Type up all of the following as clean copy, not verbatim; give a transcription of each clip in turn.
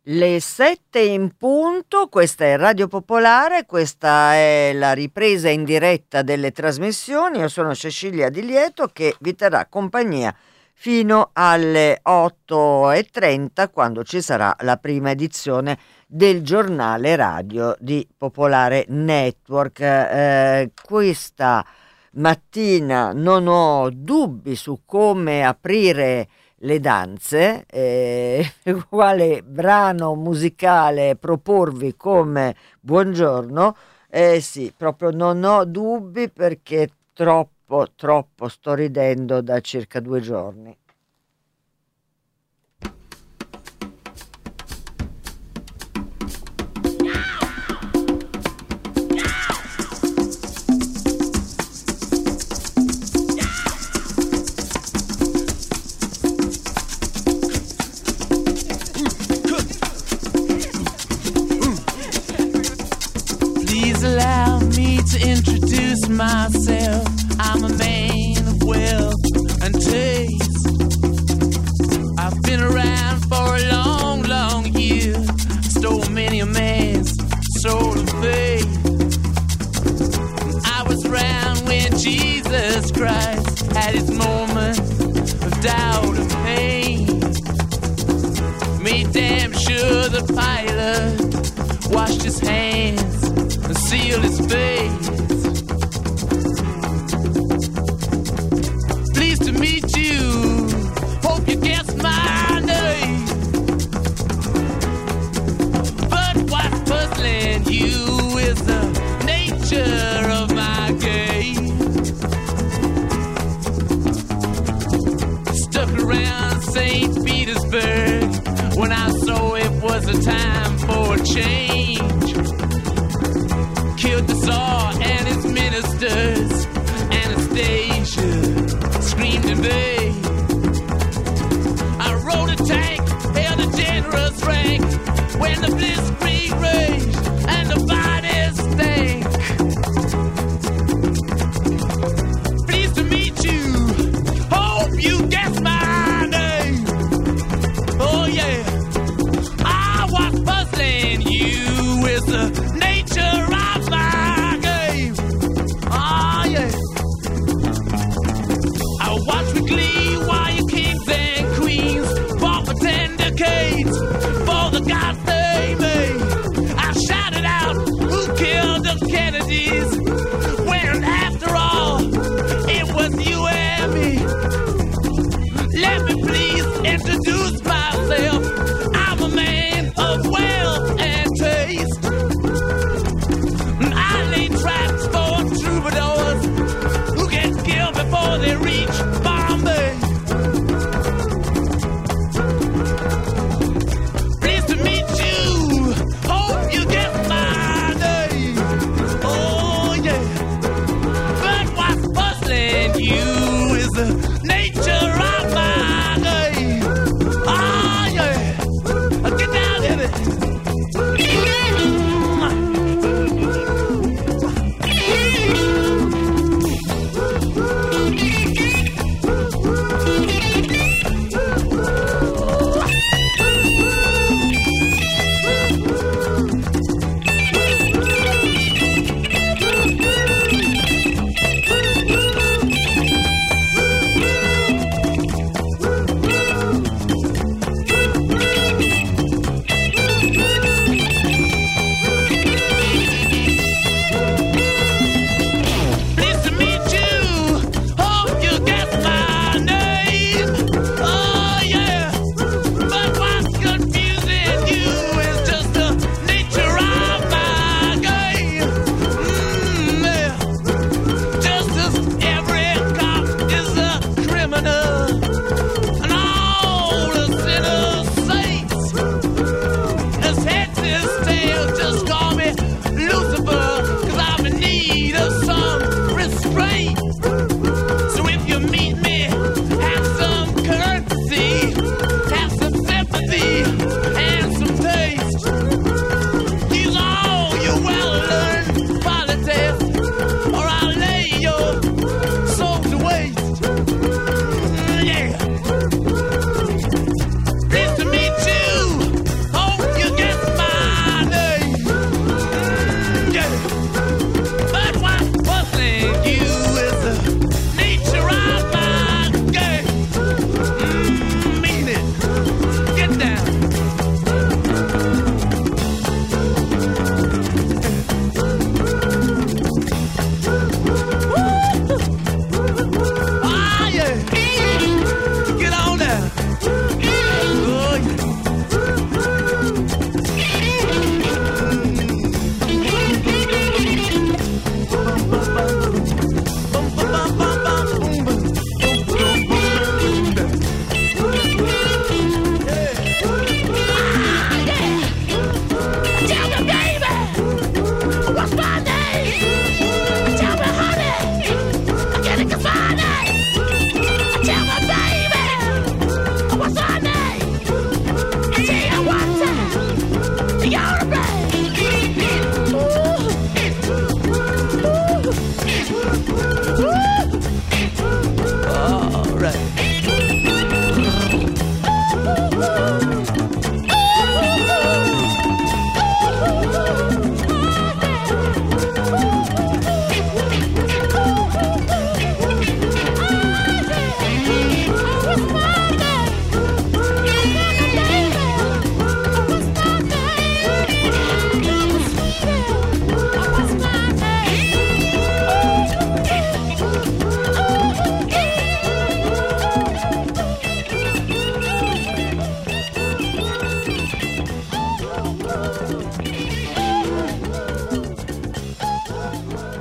Le 7 in punto, questa è Radio Popolare, questa è la ripresa in diretta delle trasmissioni. Io sono Cecilia Di Lieto che vi terrà compagnia fino alle 8:30 quando ci sarà la prima edizione del giornale radio di Popolare Network. Questa mattina non ho dubbi su come aprire le danze, quale brano musicale proporvi come buongiorno. Sì, proprio non ho dubbi perché troppo sto ridendo da circa 2 giorni. Allow me to introduce myself. I'm a man of wealth and taste. I've been around for a long, long year. Stole many a man's soul of faith. I was around when Jesus Christ had his moment of doubt and pain. Made damn sure the Pilate washed his hands and seal his face. Pleased to meet you. Hope you guessed my name. But what's puzzling you is the nature of my game. Stuck around St. Petersburg when I saw it was a time for a change. Killed the Tsar and his ministers. Anastasia screamed in vain. I rode a tank, held a generous rank when the blitzkrieg raged and the bodies stank. Pleased to meet you. Hope you guess my name. Oh yeah. I was puzzling you with the nature of my game. Oh yeah. I watch with glee while your kings and queens fought for 10 decades for the gods they made. I shouted out, who killed the Kennedys? When after all, it was you and me. Let me please introduce myself. I'm a man of wealth and taste. I lay traps for troubadours who get killed before they reach Bombay. Pleased to meet you.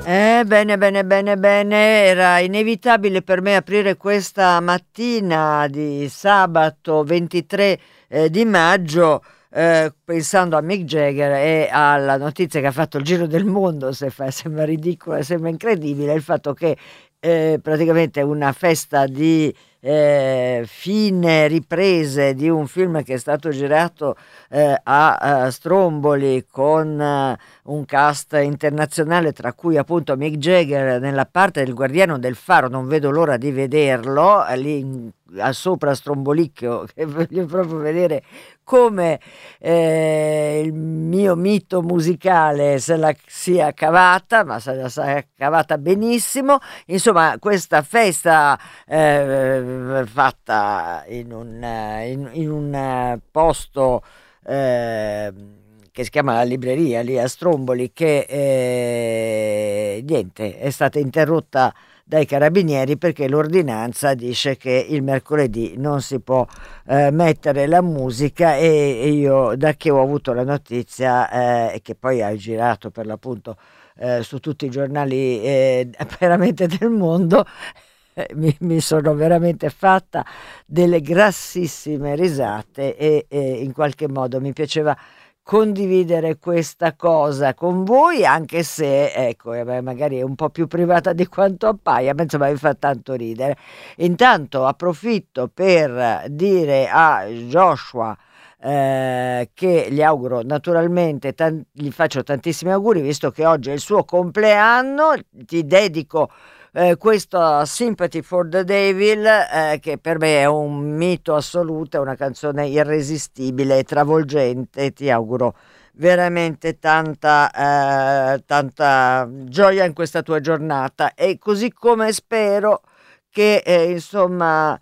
Bene, bene, bene, bene, era inevitabile per me aprire questa mattina di sabato 23 di maggio pensando a Mick Jagger e alla notizia che ha fatto il giro del mondo, sembra ridicola, sembra incredibile, il fatto che praticamente una festa di fine riprese di un film che è stato girato a Stromboli con un cast internazionale, tra cui appunto Mick Jagger nella parte del Guardiano del Faro. Non vedo l'ora di vederlo lì a sopra Strombolicchio, che voglio proprio vedere come il mio mito musicale se la sia cavata, ma se la sia cavata benissimo. Insomma, questa festa fatta in un posto che si chiama La Libreria lì a Stromboli, che niente, è stata interrotta dai carabinieri perché l'ordinanza dice che il mercoledì non si può mettere la musica, e io, da che ho avuto la notizia e che poi ha girato per l'appunto su tutti i giornali veramente del mondo, mi sono veramente fatta delle grassissime risate e in qualche modo mi piaceva condividere questa cosa con voi, anche se ecco magari è un po' più privata di quanto appaia, ma insomma mi fa tanto ridere. Intanto approfitto per dire a Joshua che gli auguro naturalmente, gli faccio tantissimi auguri visto che oggi è il suo compleanno. Ti dedico questo Sympathy for the Devil, che per me è un mito assoluto, è una canzone irresistibile e travolgente. Ti auguro veramente tanta gioia in questa tua giornata, e così come spero che insomma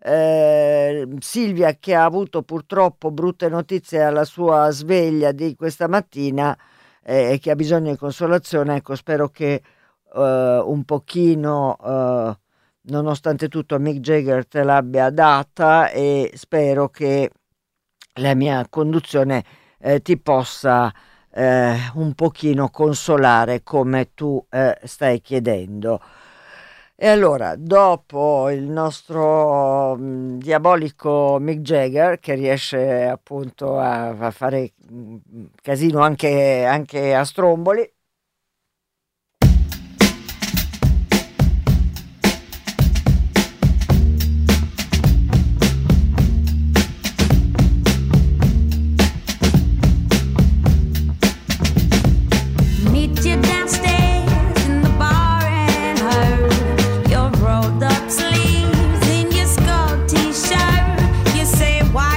Silvia, che ha avuto purtroppo brutte notizie alla sua sveglia di questa mattina e che ha bisogno di consolazione, ecco, spero che un pochino nonostante tutto Mick Jagger te l'abbia data, e spero che la mia conduzione ti possa un pochino consolare come tu stai chiedendo. E allora, dopo il nostro diabolico Mick Jagger, che riesce appunto a fare casino anche a Stromboli,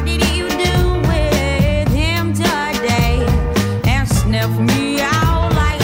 me out like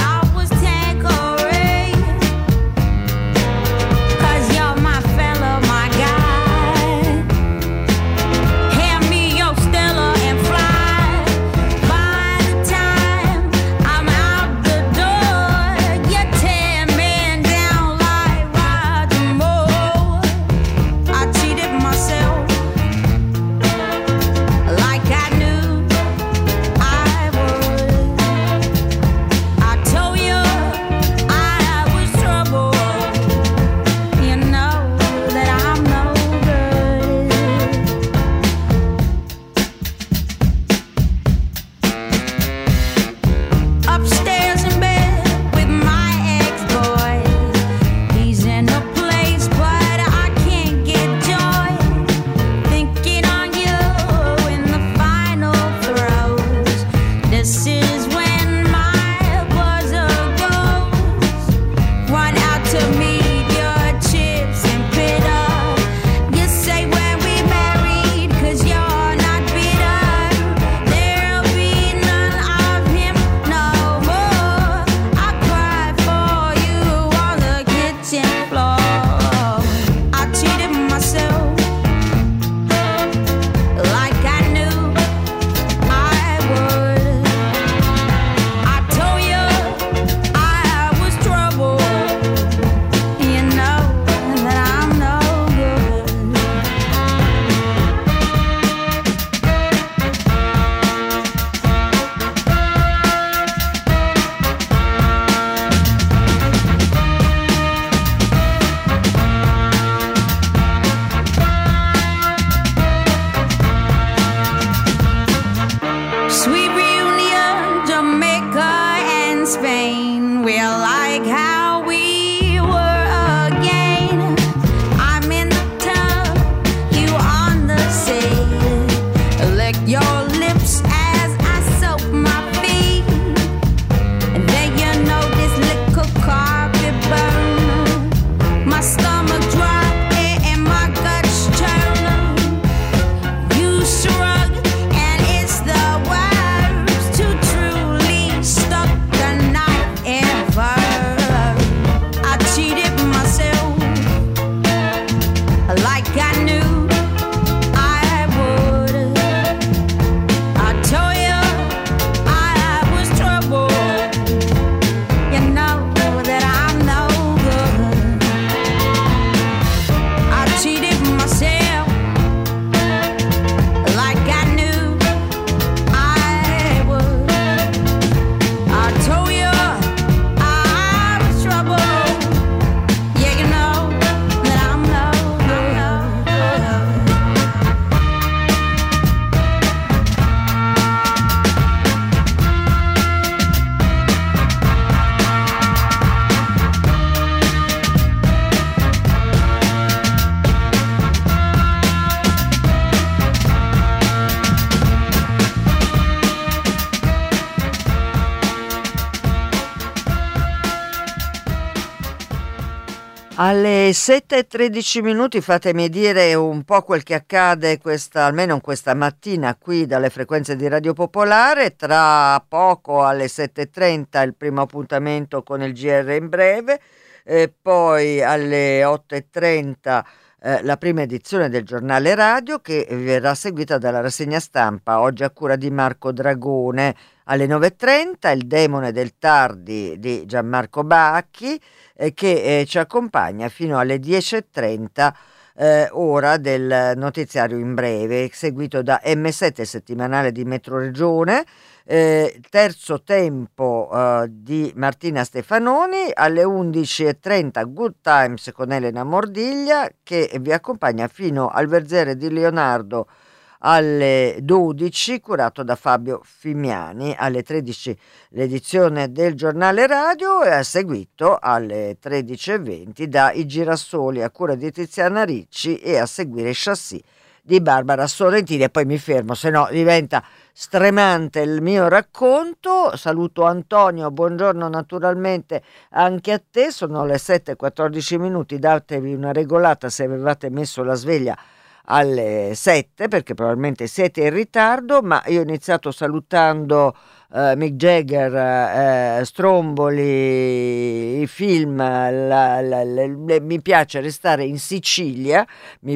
Alle 7:13 minuti fatemi dire un po' quel che accade almeno questa mattina qui dalle frequenze di Radio Popolare. Tra poco alle 7:30 il primo appuntamento con il GR in breve, poi alle 8:30 la prima edizione del giornale radio che verrà seguita dalla rassegna stampa oggi a cura di Marco Dragone. Alle 9:30 il demone del tardi di Gianmarco Bacchi che ci accompagna fino alle 10:30 ora del notiziario in breve, seguito da M7 settimanale di Metroregione, terzo tempo di Martina Stefanoni, alle 11:30 Good Times con Elena Mordiglia che vi accompagna fino al Verzere di Leonardo alle 12, curato da Fabio Fimiani. Alle 13 l'edizione del giornale radio e a seguito alle 13:20 da I Girasoli a cura di Tiziana Ricci e a seguire Chassis di Barbara Sorrentini. E poi mi fermo, se no diventa stremante il mio racconto. Saluto Antonio, buongiorno naturalmente anche a te. Sono le 7:14 minuti, datevi una regolata se avevate messo la sveglia alle 7 perché probabilmente siete in ritardo, ma io ho iniziato salutando Mick Jagger, Stromboli, i film, mi piace restare in Sicilia,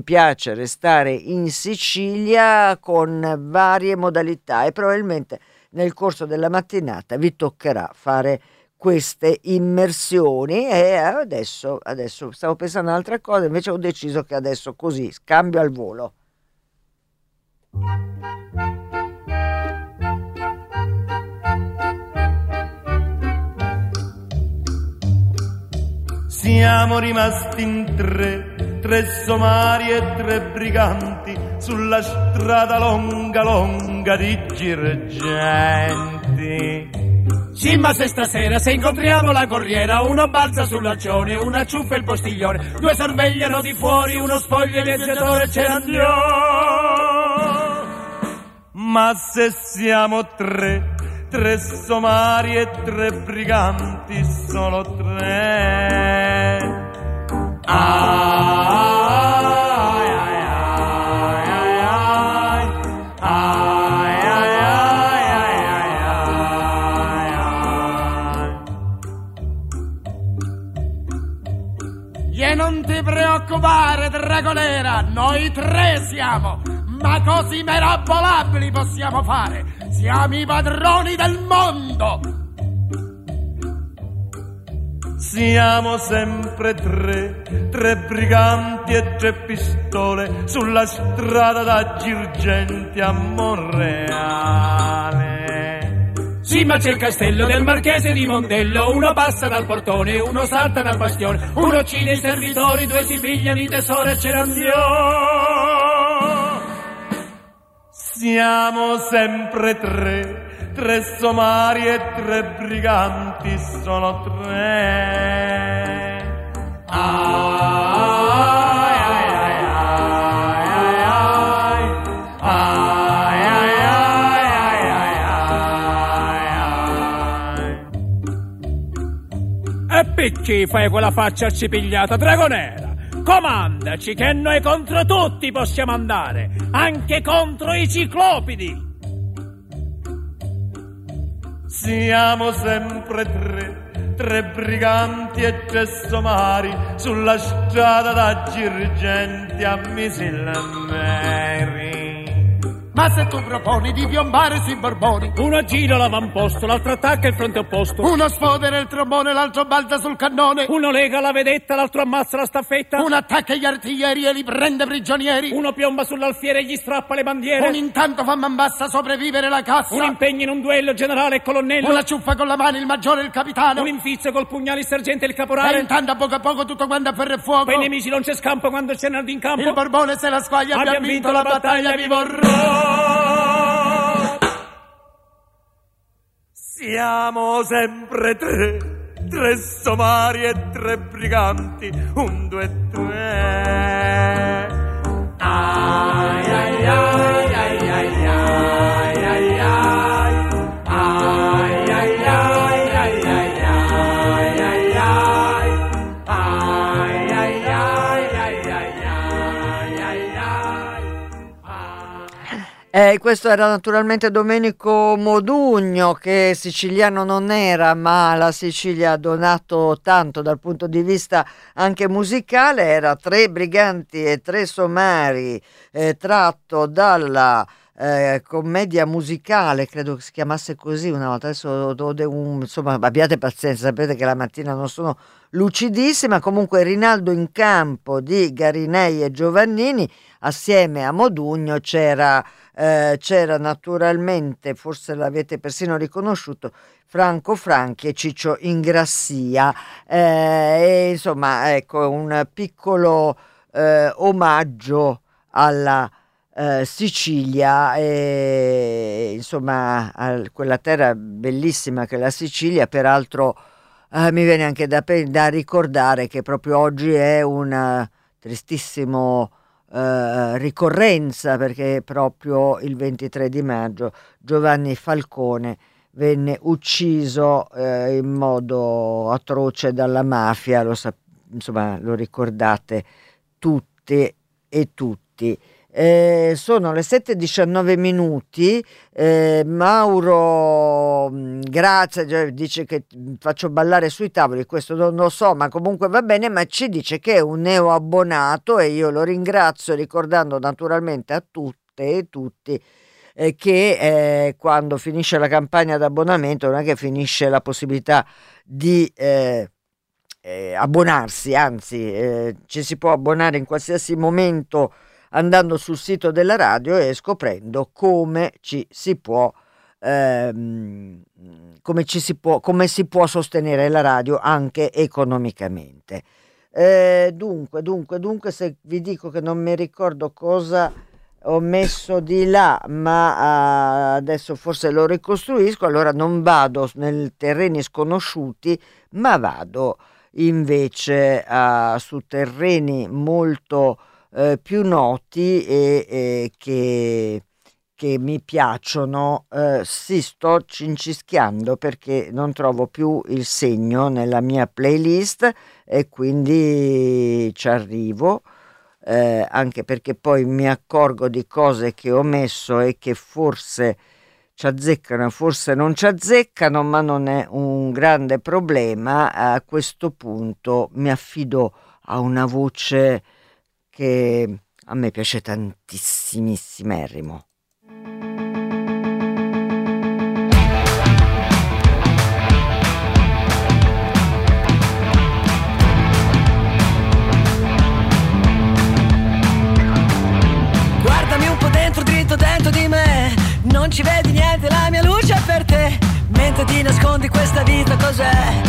con varie modalità e probabilmente nel corso della mattinata vi toccherà fare queste immersioni. E adesso stavo pensando a un'altra cosa, invece ho deciso che adesso così scambio al volo. Siamo rimasti in tre somari e tre briganti sulla strada longa longa di Girgenti. Sì, ma se stasera se incontriamo la corriera, uno balza sull'accione, uno acciuffa il postiglione, due sorvegliano di fuori, uno spoglia il viaggiatore, ce l'andiamo. Ma se siamo tre somari e tre briganti, solo tre. E non ti preoccupare, Dragonera, noi tre siamo, ma così mirabolabili possiamo fare. Siamo i padroni del mondo. Siamo sempre tre briganti e tre pistole sulla strada da Girgenti a Monreale. Sì, ma c'è il castello del marchese di Mondello, uno passa dal portone, uno salta dal bastione, uno uccide i servitori, due si pigliano i tesori e ce l'andiamo. Siamo sempre tre somari e tre briganti, sono tre. E perché fai quella faccia accipigliata, Dragonera? Comandaci che noi contro tutti possiamo andare, anche contro i ciclopidi. Siamo sempre tre briganti e tre somari sulla strada da Girgenti a Misilmeri. Ma se tu proponi di piombare sui Borboni, uno gira l'avamposto, l'altro attacca il fronte opposto, uno sfodera il trombone, l'altro balza sul cannone, uno lega la vedetta, l'altro ammazza la staffetta, uno attacca gli artiglieri e li prende prigionieri, uno piomba sull'alfiere e gli strappa le bandiere, un intanto fa man bassa a sopravvivere la cassa, un impegna in un duello generale e colonnello, una ciuffa con la mano il maggiore e il capitano, un infizio col pugnale il sergente e il caporale, e intanto a poco tutto quanto a ferro e fuoco, per i nemici non c'è scampo quando c'è nerd in campo, il Borbone se la squaglia, abbiamo vinto la battaglia, vi vorrò. Siamo sempre tre somari e tre briganti, 1, 2, 3. Ai ai ai ai ai ai ai ai ai ai ai ai ai ai ai ai ai Questo era naturalmente Domenico Modugno, che siciliano non era, ma la Sicilia ha donato tanto dal punto di vista anche musicale. Era Tre briganti e tre somari, tratto dalla commedia musicale, credo che si chiamasse così una volta. Adesso insomma, abbiate pazienza, sapete che la mattina non sono lucidissima. Comunque Rinaldo in campo di Garinei e Giovannini, assieme a Modugno c'era naturalmente, forse l'avete persino riconosciuto, Franco Franchi e Ciccio Ingrassia, e insomma, ecco, un piccolo omaggio alla Sicilia, e insomma a quella terra bellissima che è la Sicilia. Peraltro mi viene anche da ricordare che proprio oggi è un tristissimo ricorrenza, perché proprio il 23 di maggio Giovanni Falcone venne ucciso in modo atroce dalla mafia. Insomma, lo ricordate tutte e tutti. Sono le 7:19. Mauro, grazie, dice che faccio ballare sui tavoli, questo non lo so, ma comunque va bene, ma ci dice che è un neo abbonato e io lo ringrazio, ricordando naturalmente a tutte e tutti che quando finisce la campagna d'abbonamento non è che finisce la possibilità di abbonarsi, anzi ci si può abbonare in qualsiasi momento andando sul sito della radio e scoprendo come si può sostenere la radio anche economicamente. Dunque, se vi dico che non mi ricordo cosa ho messo di là, ma adesso forse lo ricostruisco, allora non vado nei terreni sconosciuti, ma vado invece su terreni molto più noti e che mi piacciono. Sto cincischiando perché non trovo più il segno nella mia playlist e quindi ci arrivo, anche perché poi mi accorgo di cose che ho messo e che forse ci azzeccano, forse non ci azzeccano, ma non è un grande problema. A questo punto mi affido a una voce che a me piace tantissimissimo. Guardami un po' dentro, dritto dentro di me, non ci vedi niente, la mia luce è per te, mentre ti nascondi questa vita cos'è?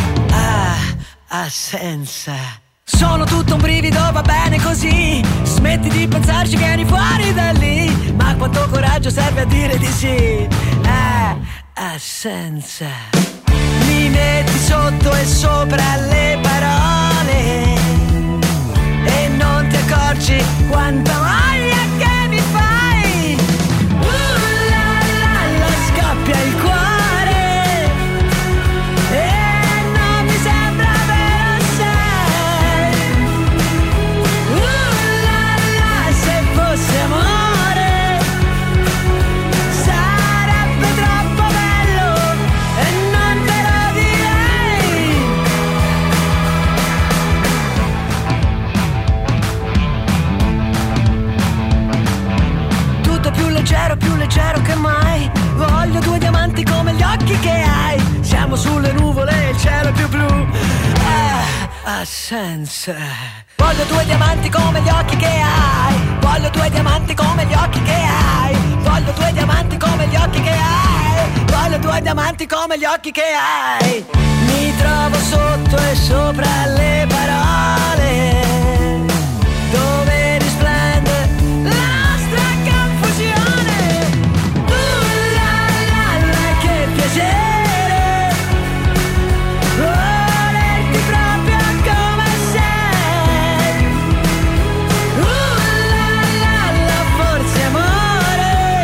Assenza. Sono tutto un brivido, va bene così, smetti di pensarci, vieni fuori da lì, ma quanto coraggio serve a dire di sì? Assenza. Mi metti sotto e sopra le parole e non ti accorgi quanta voglia che mi fai. La la la, scoppia il cuore. Più leggero che mai. Voglio due diamanti come gli occhi che hai. Siamo sulle nuvole e il cielo è più blu. Assenza. Voglio due diamanti come gli occhi che hai. Voglio due diamanti come gli occhi che hai. Voglio due diamanti come gli occhi che hai. Voglio due diamanti come gli occhi che hai. Mi trovo sotto e sopra le parole dove risplende la nostra confusione. Piacere volerti proprio come sei. La la la, forse amore.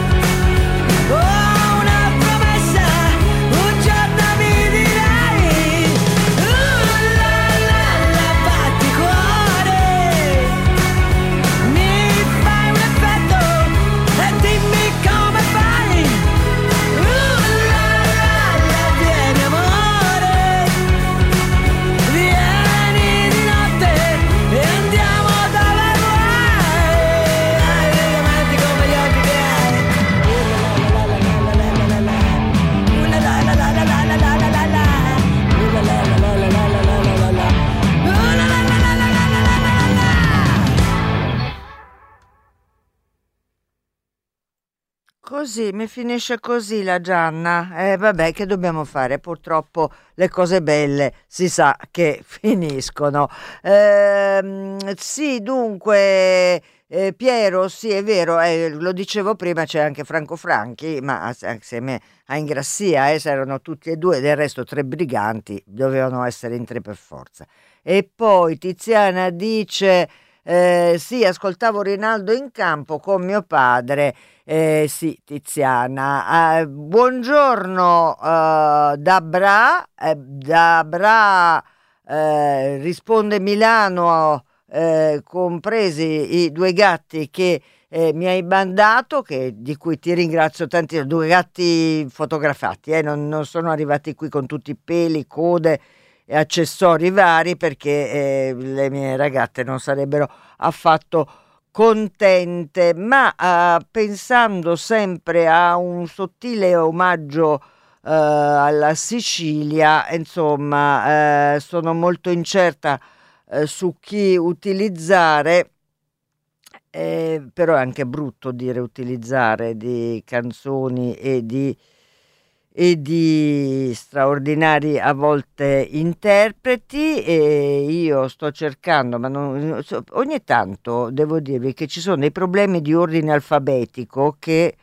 Oh, una promessa, un giorno mi direi. La la la, così, mi finisce così la Gianna. Vabbè, che dobbiamo fare? Purtroppo le cose belle si sa che finiscono. Sì, dunque, Piero, sì, è vero, lo dicevo prima, c'è anche Franco Franchi, ma assieme a Ingrassia, erano tutti e due, del resto tre briganti, dovevano essere in tre per forza. E poi Tiziana dice... sì, ascoltavo Rinaldo in campo con mio padre. Sì, Tiziana. Buongiorno da Bra. Da Bra risponde Milano, compresi i due gatti che mi hai mandato, di cui ti ringrazio tantissimo. Due gatti fotografati, non sono arrivati qui con tutti i peli, code e accessori vari, perché le mie ragazze non sarebbero affatto contente, ma pensando sempre a un sottile omaggio alla Sicilia, insomma, sono molto incerta su chi utilizzare. Però è anche brutto dire utilizzare di canzoni e di straordinari a volte interpreti, e io sto cercando, ma ogni tanto devo dirvi che ci sono dei problemi di ordine alfabetico che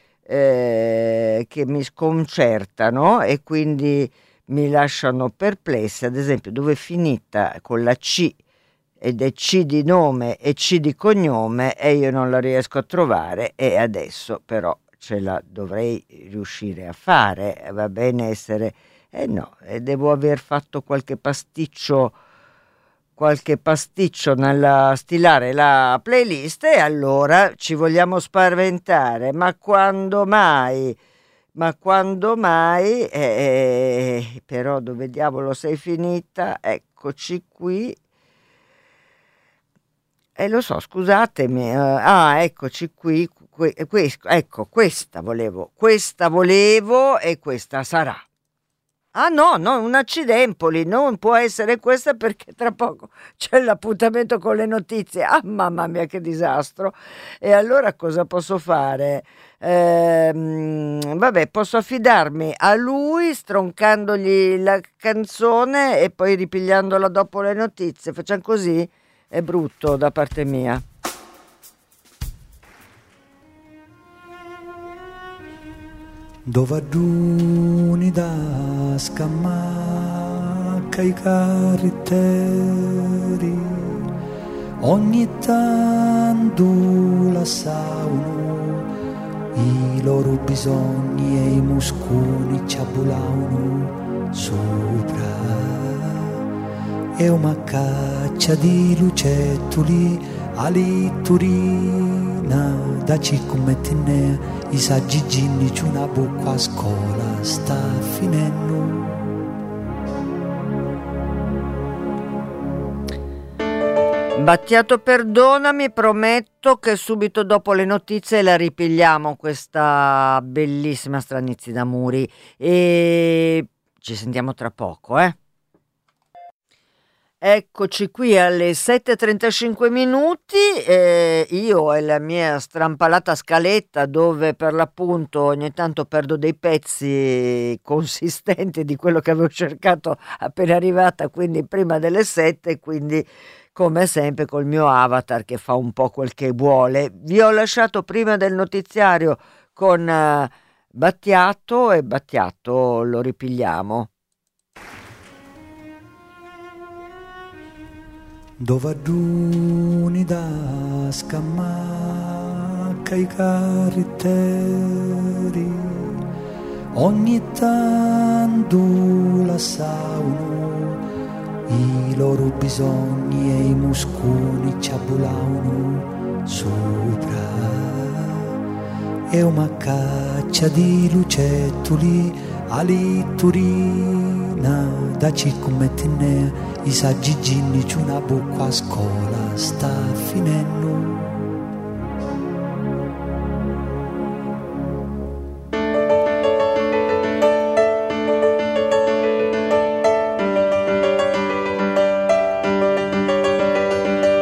mi sconcertano e quindi mi lasciano perplessi. Ad esempio, dove è finita con la C ed è C di nome e C di cognome, e io non la riesco a trovare, e adesso però ce la dovrei riuscire a fare. Va bene essere... no, devo aver fatto qualche pasticcio nella stilare la playlist, e allora ci vogliamo spaventare. Ma quando mai? Però dove diavolo sei finita? Eccoci qui. Lo so, scusatemi. Eccoci qui. Ecco, questa volevo e questa sarà. Ah no, un accidempoli, non può essere questa, perché tra poco c'è l'appuntamento con le notizie. Ah, mamma mia, che disastro. E allora cosa posso fare? Vabbè, posso affidarmi a lui stroncandogli la canzone e poi ripigliandola dopo le notizie. Facciamo così? È brutto da parte mia. Dove giuni da scamacca i carretteri, ogni tanto la sauno, i loro bisogni e i muscoli ci abbulavano sopra. E una caccia di lucettoli a litturina da circummettinea, i saggi ginni c'è una buca a scuola sta finendo. Battiato, perdonami, prometto che subito dopo le notizie la ripigliamo questa bellissima Stranizi da Muri, e ci sentiamo tra poco, Eccoci qui alle 7:35 minuti, io e la mia strampalata scaletta, dove per l'appunto ogni tanto perdo dei pezzi consistenti di quello che avevo cercato appena arrivata, quindi prima delle 7, quindi come sempre col mio avatar che fa un po' quel che vuole. Vi ho lasciato prima del notiziario con Battiato, e Battiato lo ripigliamo. Dove giuni da scamacca i carretteri, ogni tanto la sauno, i loro bisogni e i muscoli ci abbulavano sopra. E una caccia di lucettoli a litturina da circummettinea, i saggi ginni c'è una buca a scuola sta finendo.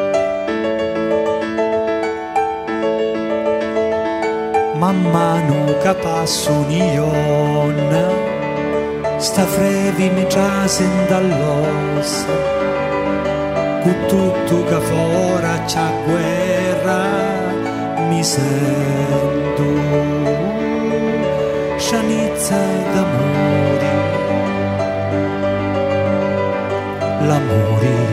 Man mano passo union, sta frevi mi giasen dall'ossa, cu tutto che fora c'ha guerra mi sento scianizza d'amore, l'amore.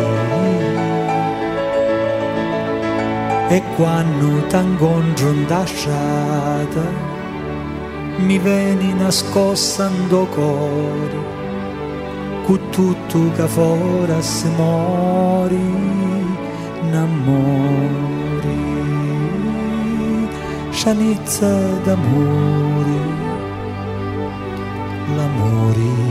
E quando t'incontro in strada mi vieni nascostando cuore, con tutto che fora si mori in amore, scianizza d'amore, l'amore.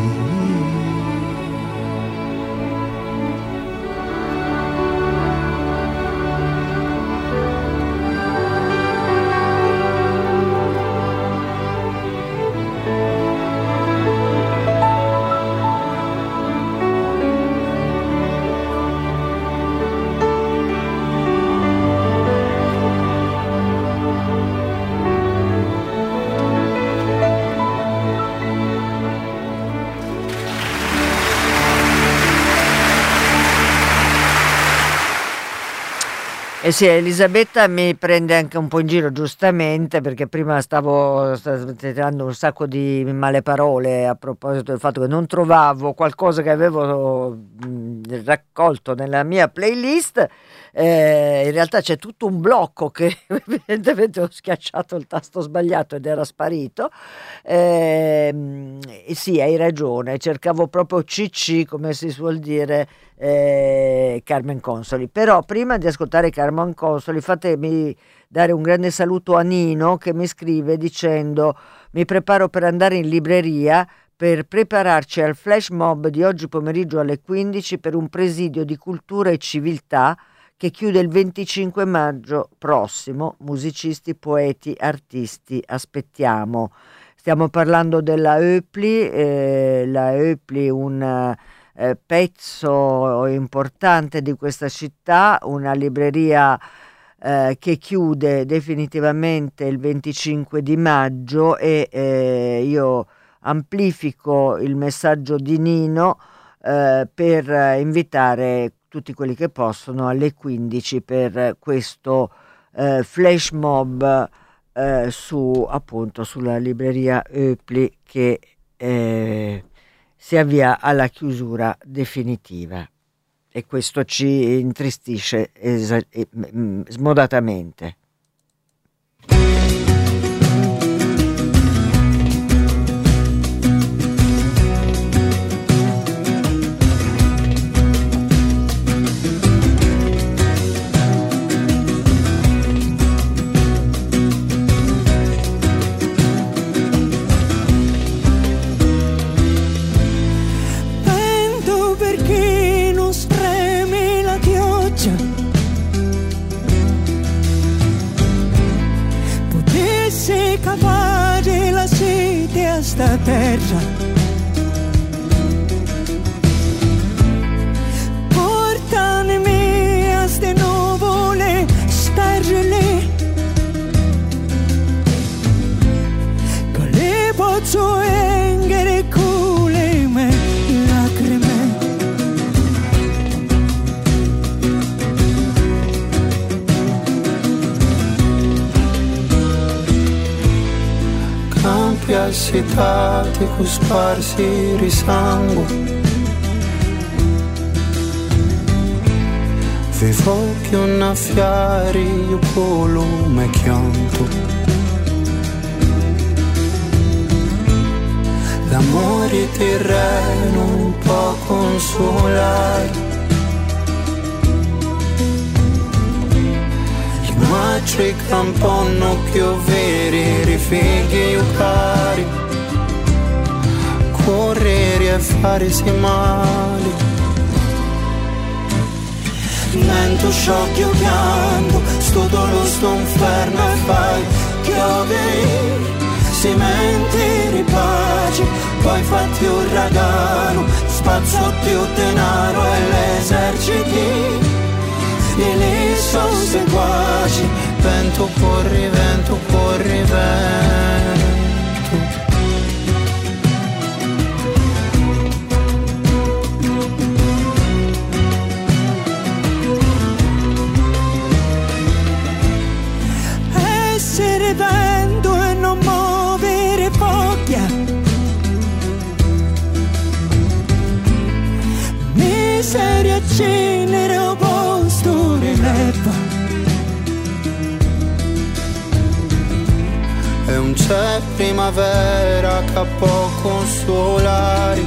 Eh sì, Elisabetta mi prende anche un po' in giro, giustamente, perché prima stavo tirando un sacco di male parole a proposito del fatto che non trovavo qualcosa che avevo raccolto nella mia playlist. In realtà c'è tutto un blocco che evidentemente ho schiacciato il tasto sbagliato ed era sparito. Sì, hai ragione, cercavo proprio CC, come si suol dire, Carmen Consoli. Però prima di ascoltare Carmen Consoli, fatemi dare un grande saluto a Nino, che mi scrive dicendo: mi preparo per andare in libreria per prepararci al flash mob di oggi pomeriggio alle 15 per un presidio di cultura e civiltà che chiude il 25 maggio prossimo. Musicisti, poeti, artisti, aspettiamo. Stiamo parlando della Oepli, la Oepli un pezzo importante di questa città, una libreria che chiude definitivamente il 25 di maggio e io amplifico il messaggio di Nino per invitare tutti quelli che possono alle 15 per questo flash mob appunto sulla libreria Oepli che si avvia alla chiusura definitiva, e questo ci intristisce smodatamente. Cavare la sete a sta terra, portami a ste nuvole sterili, che le posso engere con le mie lacrime. Campi assitati con sparsi risangue, vivo che una fiari io colume chianto, l'amore terreno un po' consolare, Macri camponno più veri, rifighi cari, correre e farsi male. Mento sciocchio pianto, sto dolore, sto inferno e fai piovere, cimenti ripace, poi fatti un regalo, spazzotti un denaro e l'eserciti. E lì sono seguaci, vento corri, vento. scendere un posto di neve. E non c'è primavera che può consolare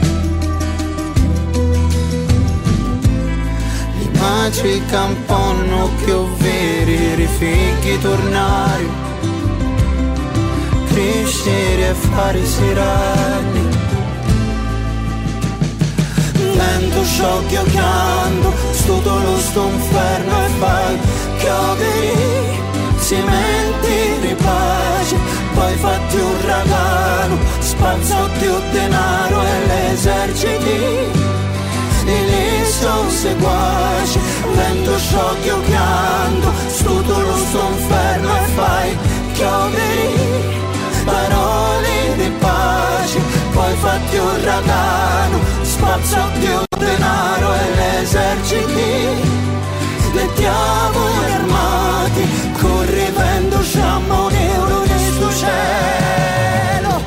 l'immagine che un po' non più veri rifighi tornare, crescere e fare serani. Vento sciocchio chiando, sto lo sto inferno e fai piovere cementi di pace, poi fatti un uragano, spazzotti un denaro e l'eserciti, e lì sono seguaci. Vento sciocchio chiando, sto lo sto inferno e fai piovere parole di pace, poi fatti un uragano, spazzotti un denaro e l'eserciti, dei diavoli armati, correndo sciammo un euro di sto cielo.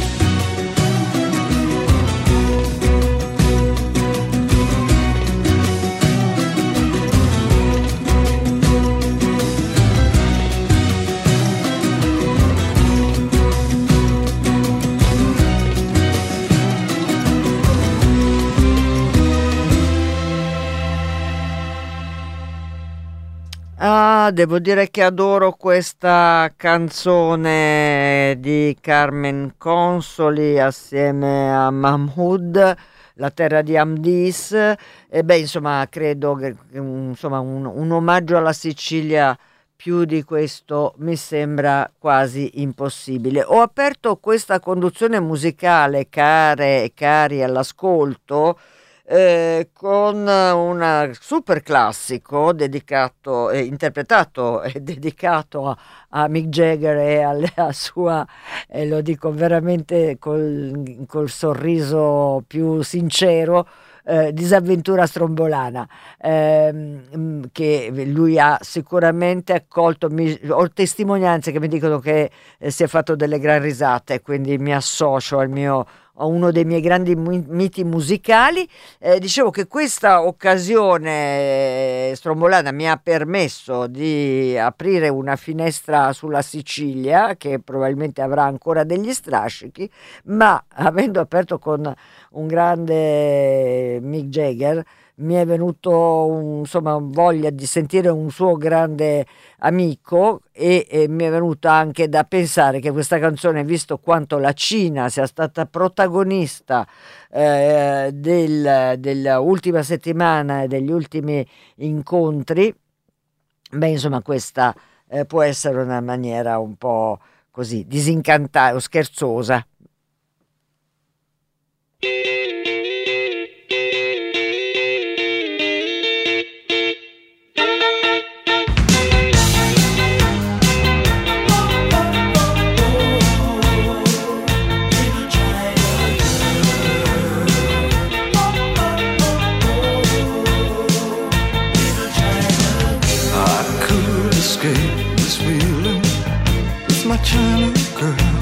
Devo dire che adoro questa canzone di Carmen Consoli assieme a Mahmood, La terra di Amdis. E beh, insomma, credo che insomma, un omaggio alla Sicilia più di questo mi sembra quasi impossibile. Ho aperto questa conduzione musicale, care e cari all'ascolto, con un super classico dedicato, interpretato e dedicato a Mick Jagger e alla sua, lo dico veramente col sorriso più sincero, disavventura strombolana, che lui ha sicuramente accolto. Ho testimonianze che mi dicono che si è fatto delle gran risate, quindi mi associo a uno dei miei grandi miti musicali. Dicevo che questa occasione strombolana mi ha permesso di aprire una finestra sulla Sicilia, che probabilmente avrà ancora degli strascichi, ma avendo aperto con un grande Mick Jagger mi è venuto voglia di sentire un suo grande amico, e mi è venuta anche da pensare che questa canzone, visto quanto la Cina sia stata protagonista dell'ultima settimana e degli ultimi incontri, beh, insomma, questa può essere una maniera un po' così disincantata o scherzosa. My China girl,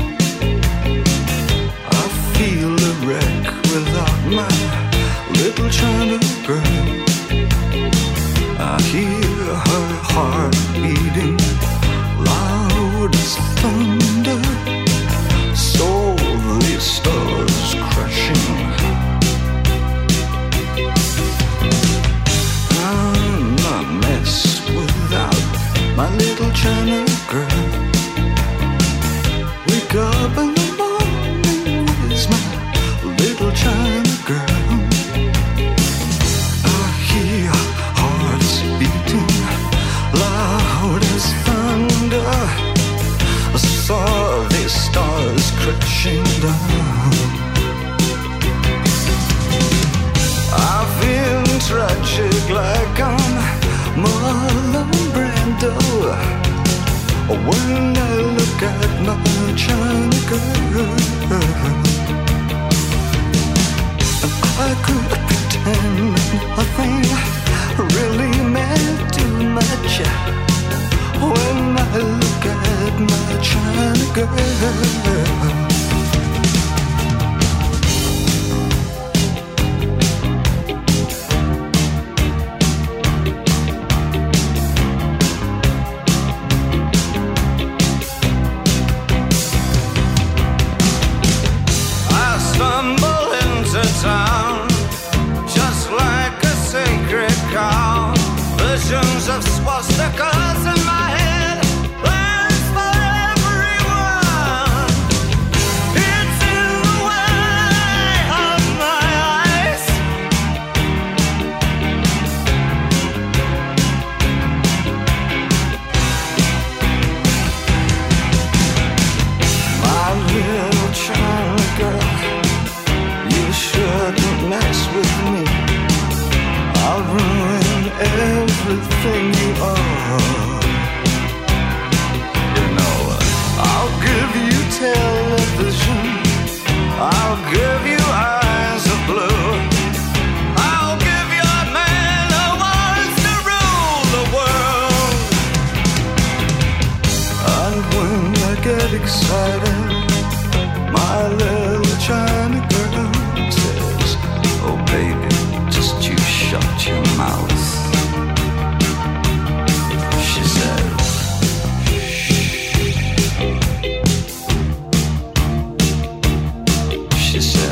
I feel a wreck without my little China girl. I hear her heart beating loud as thunder, so the stars crashing. I'm a mess without my little China girl. Wake up in the morning, where's my little China girl? I hear hearts beating loud as thunder. I saw the stars crashing down. I feel tragic like I'm Marlon Brando when I look at my China girl. I could pretend nothing really meant too much when I look at my China girl. of swastikas in my head. Plans for everyone. It's in the way of my eyes. My little China girl, you shouldn't mess with me. I'll ruin everything you are. You know, I'll give you television, I'll give you eyes of blue, I'll give you a man who wants to rule the world. And when I get excited, my little China girl says, oh baby, just you shut your mouth. She said, she said,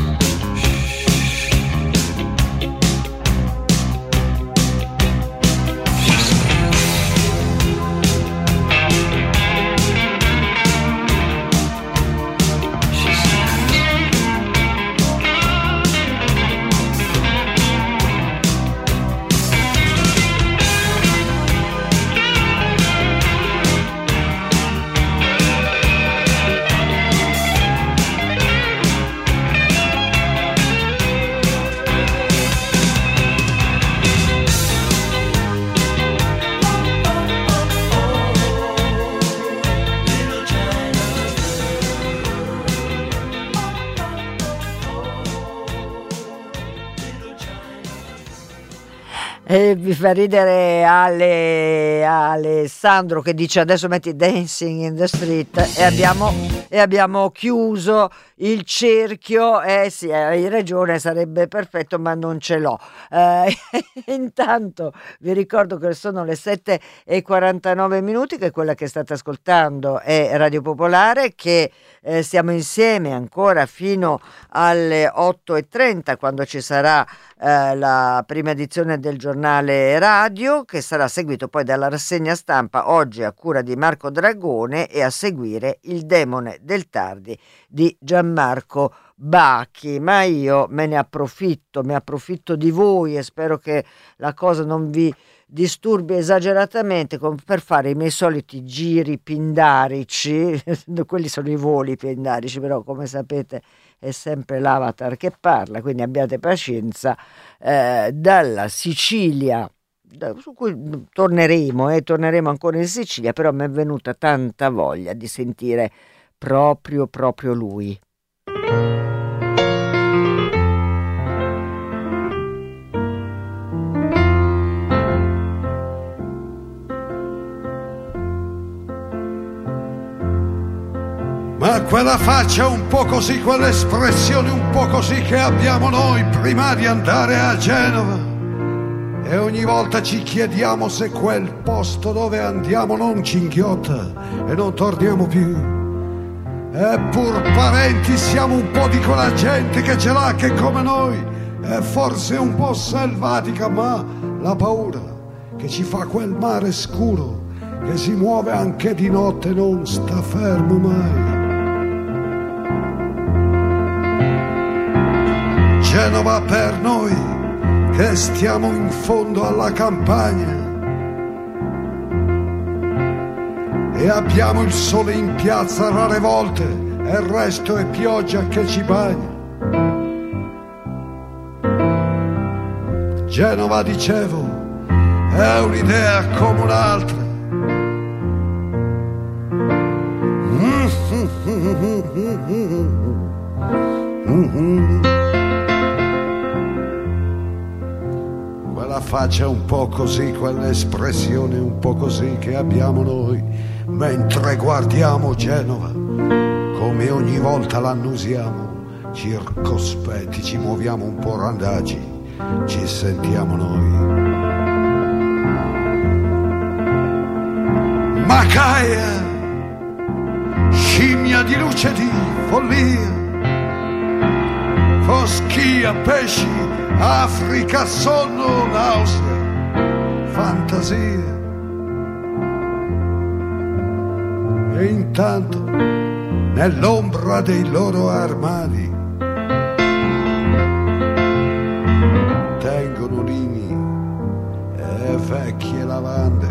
E vi fa ridere Alessandro che dice adesso metti Dancing in the Street e abbiamo chiuso il cerchio. Sì, hai ragione, sarebbe perfetto ma non ce l'ho. Intanto vi ricordo che sono le 7:49, che quella che state ascoltando è Radio Popolare, che siamo insieme ancora fino alle 8:30 quando ci sarà la prima edizione del giornale radio, che sarà seguito poi dalla rassegna stampa oggi a cura di Marco Dragone, e a seguire Il demone del tardi di Gianmarco Bacchi. Ma io mi approfitto di voi e spero che la cosa non vi disturbi esageratamente per fare i miei soliti giri pindarici. Quelli sono i voli pindarici, però come sapete è sempre l'avatar che parla, quindi abbiate pazienza. Dalla Sicilia, su cui torneremo ancora in Sicilia, però mi è venuta tanta voglia di sentire proprio lui. Ma quella faccia un po' così, quell'espressione un po' così che abbiamo noi prima di andare a Genova, e ogni volta ci chiediamo se quel posto dove andiamo non ci inghiotta e non torniamo più. Eppur parenti siamo un po' di quella gente che ce l'ha, che come noi è forse un po' selvatica, ma la paura che ci fa quel mare scuro che si muove anche di notte, non sta fermo mai. Genova per noi che stiamo in fondo alla campagna e abbiamo il sole in piazza rare volte e il resto è pioggia che ci bagna. Genova, dicevo, è un'idea come un'altra. Quella faccia un po' così, quell'espressione un po' così che abbiamo noi mentre guardiamo Genova, come ogni volta l'annusiamo, circospetti, ci muoviamo un po' randagi, ci sentiamo noi. Macaia, scimmia di luce, di follia, foschia, pesci, Africa, sonno, nausea, fantasie. E intanto, nell'ombra dei loro armadi, tengono lini e vecchie lavande.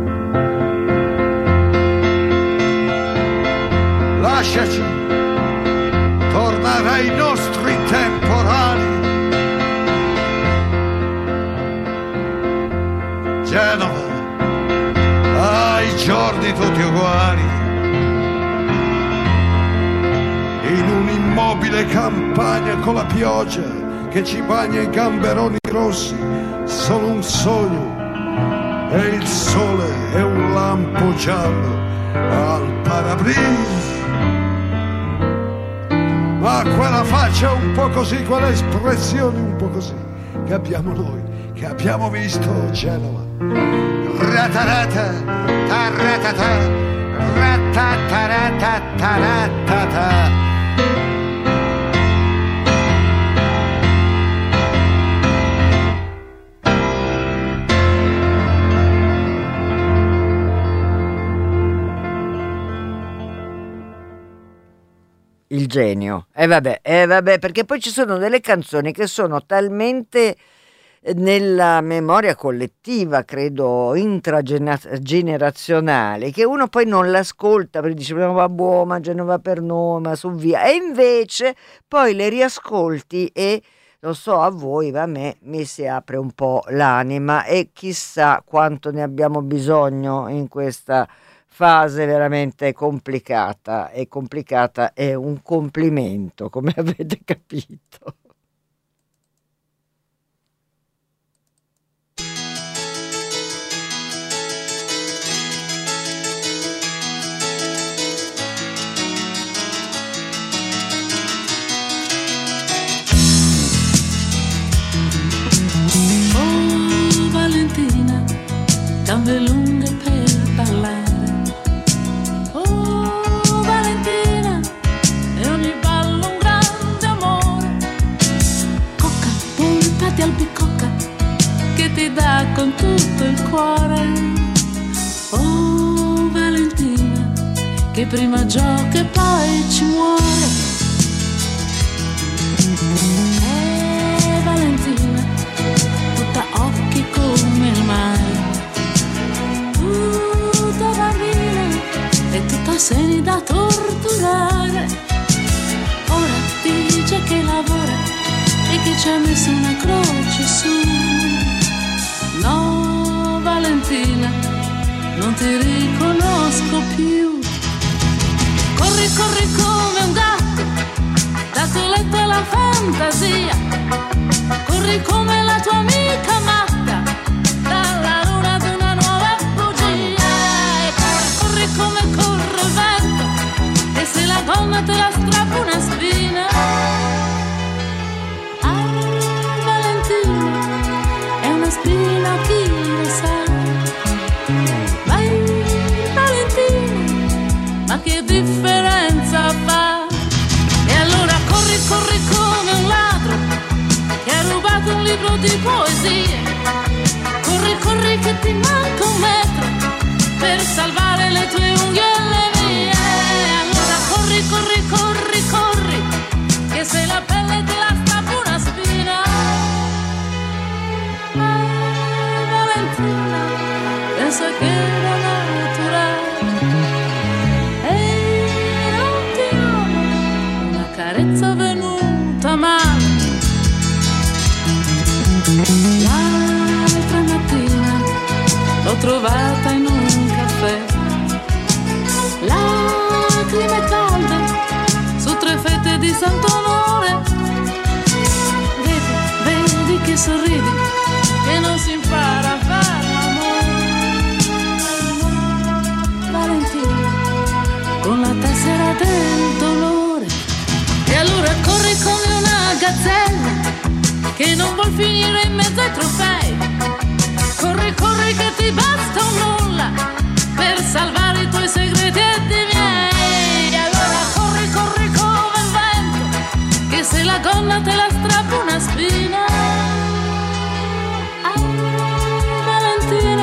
Lasciaci tornare ai nostri temporali. Genova, ai giorni tutti uguali, in un'immobile campagna con la pioggia che ci bagna i gamberoni rossi, solo un sogno e il sole è un lampo giallo al parabris. Ma quella faccia un po' così, quella espressione un po' così che abbiamo noi, che abbiamo visto Genova. Ratarata, taratata, ratatarataratata. Il genio. Vabbè, perché poi ci sono delle canzoni che sono talmente nella memoria collettiva, credo intragenerazionale, che uno poi non l'ascolta perché dice vabbè, ma Genova per noi, ma su via, e invece poi le riascolti e lo so, a voi, a me mi si apre un po' l'anima e chissà quanto ne abbiamo bisogno in questa fase veramente complicata, e complicata è un complimento, come avete capito. Oh Valentina, gambe lunghe per parlare. Albicocca che ti dà con tutto il cuore. Oh Valentina, che prima gioca e poi ci muore. Valentina, tutta occhi come il mare, tutta bambina e tutta seni da torturare. Ora dice che lavora e che ci ha messo una croce su. No Valentina, non ti riconosco più. Corri, corri come un gatto, dal tuo letto alla fantasia. Corri come la tua amica matta, dalla luna ad una nuova bugia. E corri come corre il vento, e se la gonna te la strappa una spina. Spina, chi lo sa? Vai Valentina, ma che differenza fa? E allora corri, corri come un ladro che ha rubato un libro di poesie. Corri, corri che ti manca un metro per salvare le tue unghie e le mie. E allora corri, corri, corri, corri, che se la pelle te la strappa una spina. Pensa che era naturale e non ti amo, una carezza venuta male. L'altra mattina l'ho trovata in un caffè, lacrime calde su 3 fette di santo onore. Vedi, vedi che sorridi, che non si impara a fare con la tessera del dolore. E allora corri come una gazzella che non vuol finire in mezzo ai trofei. Corri, corri che ti basta un nulla per salvare i tuoi segreti e i miei. E allora corri, corri come il vento, che se la gonna te la strappa una spina. Ah, Valentina,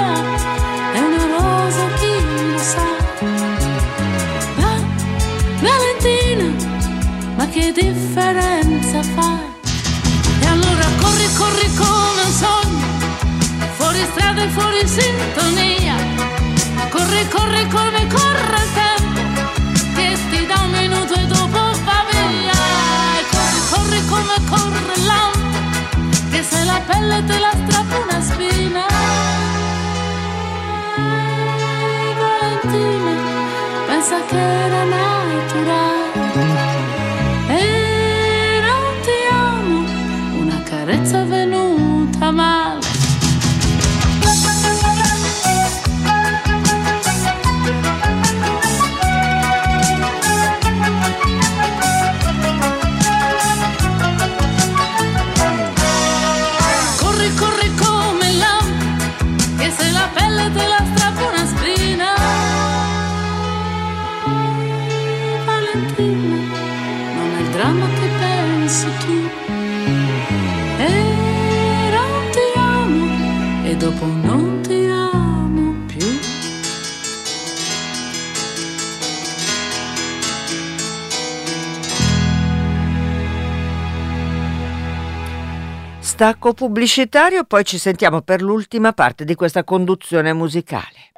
Stacco pubblicitario, poi ci sentiamo per l'ultima parte di questa conduzione musicale.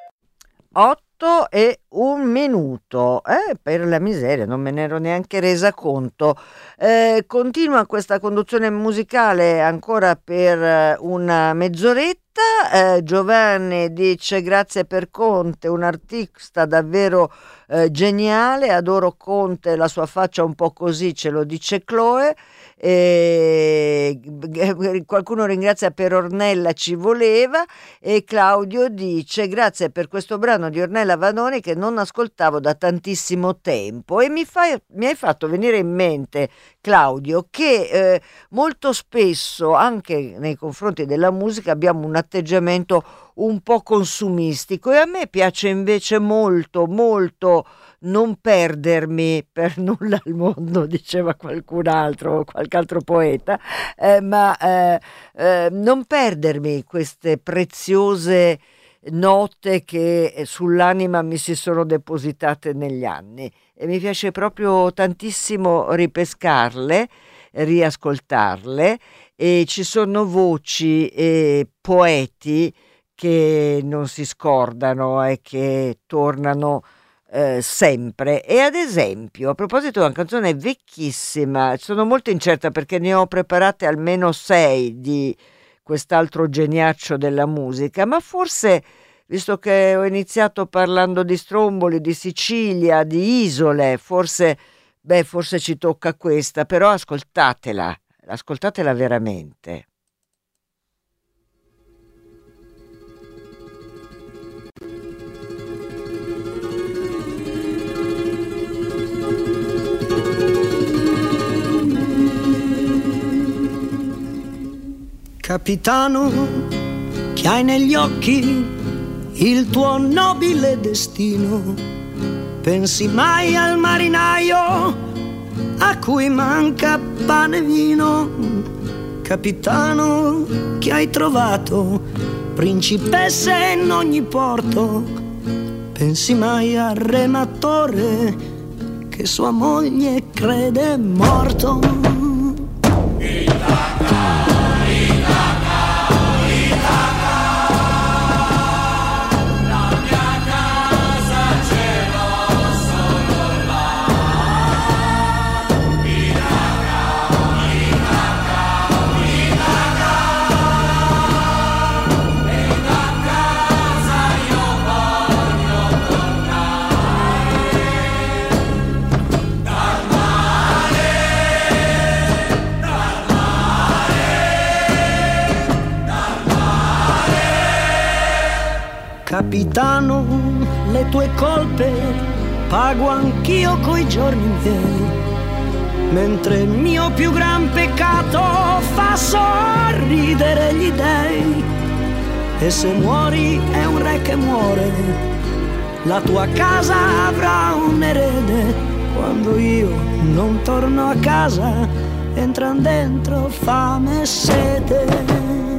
8:01. Per la miseria, non me ne ero neanche resa conto. Continua questa conduzione musicale ancora per una mezz'oretta. Giovanni dice: grazie per Conte, un artista davvero geniale, adoro Conte, la sua faccia un po' così, ce lo dice Chloe. Qualcuno ringrazia per Ornella, ci voleva. E Claudio dice: grazie per questo brano di Ornella Vanoni che non ascoltavo da tantissimo tempo. E mi hai fatto venire in mente, Claudio, che molto spesso anche nei confronti della musica abbiamo un atteggiamento un po' consumistico, e a me piace invece molto molto non perdermi per nulla al mondo, diceva qualcun altro, qualche altro poeta, ma non perdermi queste preziose note che sull'anima mi si sono depositate negli anni, e mi piace proprio tantissimo ripescarle, riascoltarle, e ci sono voci e poeti che non si scordano e che tornano sempre. E ad esempio, a proposito di una canzone vecchissima, sono molto incerta perché ne ho preparate almeno 6 di quest'altro geniaccio della musica, ma forse, visto che ho iniziato parlando di Stromboli, di Sicilia, di isole, forse ci tocca questa, però ascoltatela veramente. Capitano, che hai negli occhi il tuo nobile destino, pensi mai al marinaio a cui manca pane e vino? Capitano, che hai trovato principesse in ogni porto, pensi mai al rematore che sua moglie crede morto? Capitano, le tue colpe pago anch'io coi giorni miei, mentre il mio più gran peccato fa sorridere gli dèi. E se muori è un re che muore, la tua casa avrà un erede. Quando io non torno a casa entran dentro fame e sete.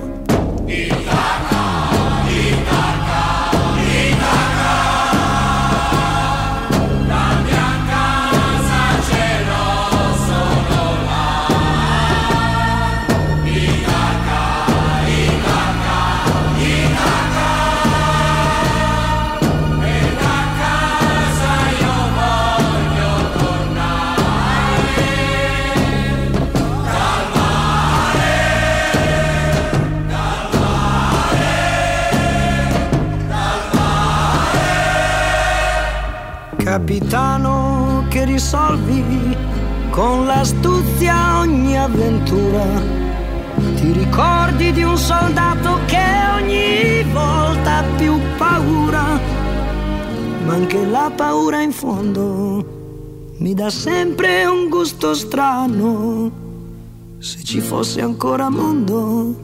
Capitano, che risolvi con l'astuzia ogni avventura, ti ricordi di un soldato che ogni volta ha più paura, ma anche la paura in fondo mi dà sempre un gusto strano. Se ci fosse ancora mondo,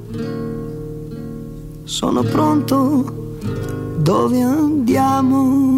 sono pronto, dove andiamo?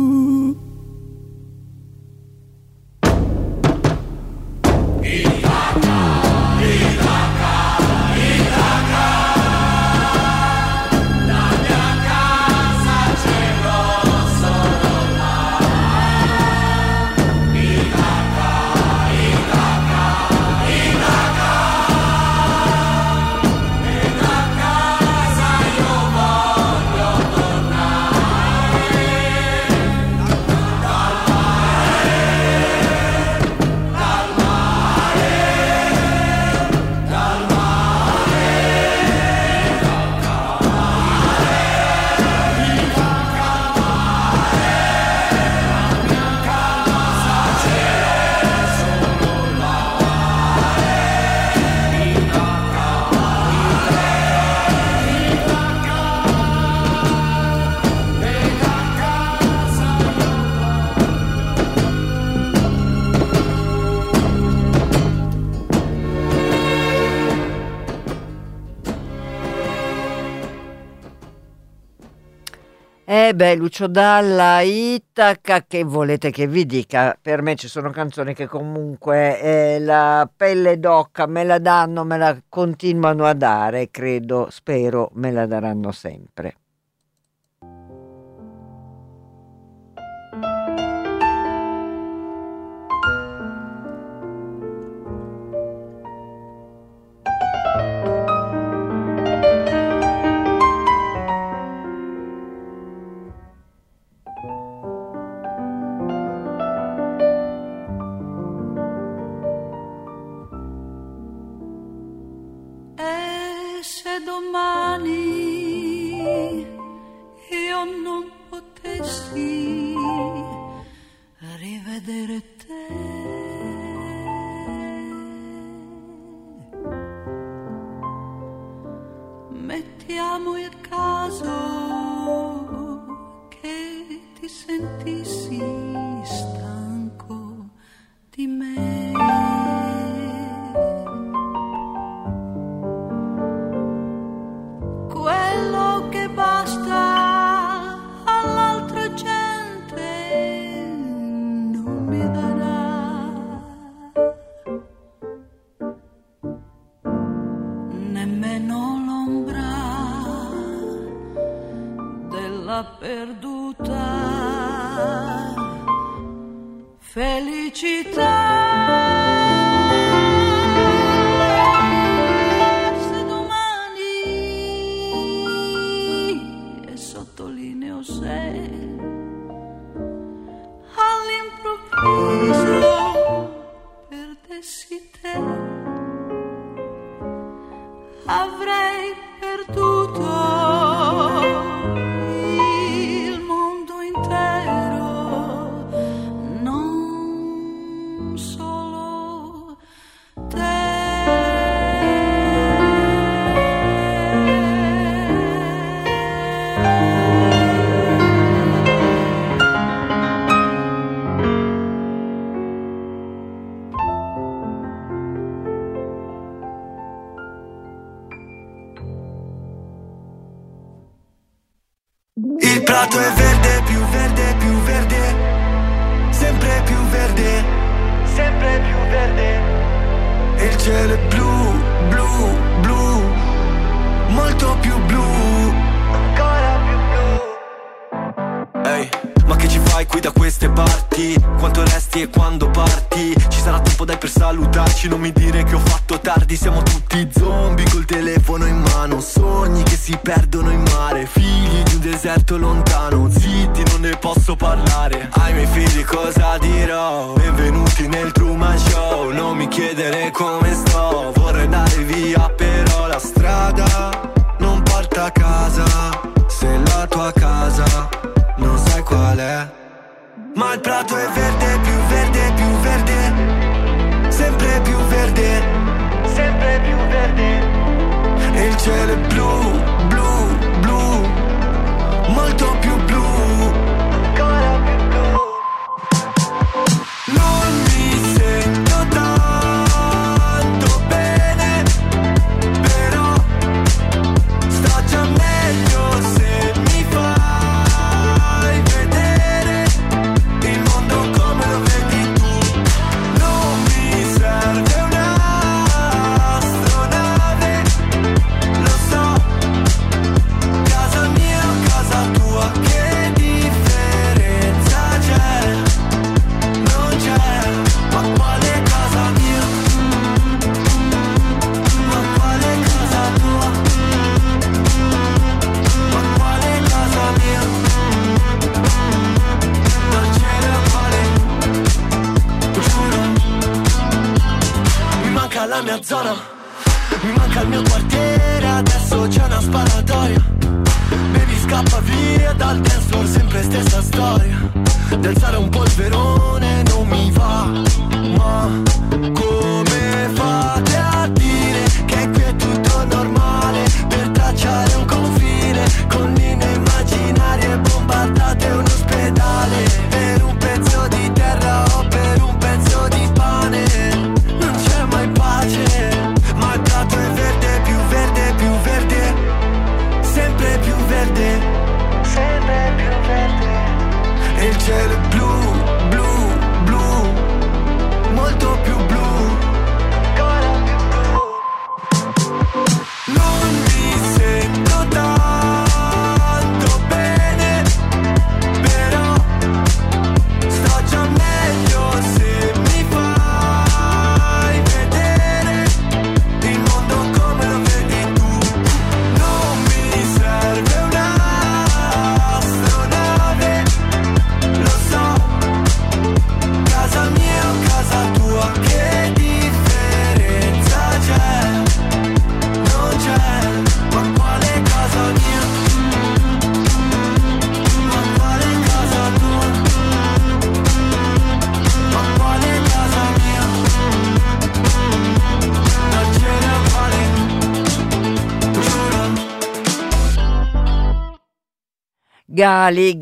Lucio Dalla, Itaca, che volete che vi dica? Per me ci sono canzoni che comunque la pelle d'oca me la danno, me la continuano a dare, credo, spero me la daranno sempre. Domani io non potessi rivedere te, mettiamo il caso che ti sentissi stanco di me. Quello che basta all'altra gente non mi darà nemmeno l'ombra della perduta felicità. All'improvviso perdessi te, avrei perduto il mondo intero, non solo te. Il prato è verde, più verde, più verde, sempre più verde, sempre più verde. E il cielo è blu, blu, blu, molto più blu, ancora più blu. Ehi, ma che ci fai qui da queste parti? Quanto resti e quando parti? Ci sarà tempo dai per salutarci, non mi dire che ho fatto tardi. Siamo tutti zombie col telefono in mano, sogni che si perdono in mare, figli di un deserto lontano, zitti non ne posso parlare. Ai miei figli cosa dirò? Benvenuti nel Truman Show, non mi chiedere come sto, vorrei andare via però la strada non porta a casa. Se la tua casa non sai qual è, ma il prato è verde, più verde, più verde, sempre più verde, sempre più verde. E il cielo è blu, blu, blu, molto più blu, ancora più blu. Non mi sento tanto bene, però sto già meglio se mi fai vedere il mondo come lo vedi tu. Non mi serve un'astronave, lo so, casa mia o casa tua, che differenza c'è? Non c'è, ma quale casa mia? Ma quale casa tua? Ma quale casa mia? Non ce ne vale, giuro. Mi manca la mia zona, mi manca il mio quartiere, adesso c'è una sparatoria. Baby scappa via dal dance floor, sempre stessa storia. Di alzare un polverone non mi va, ma come fate a dire che qui è tutto normale? Per tracciare un confine con linee immaginarie bombardate un ospedale. Per un pezzo di terra o per un pezzo di pane non c'è mai pace, ma il prato è verde, più verde, più verde, sempre più verde, sempre più Gali,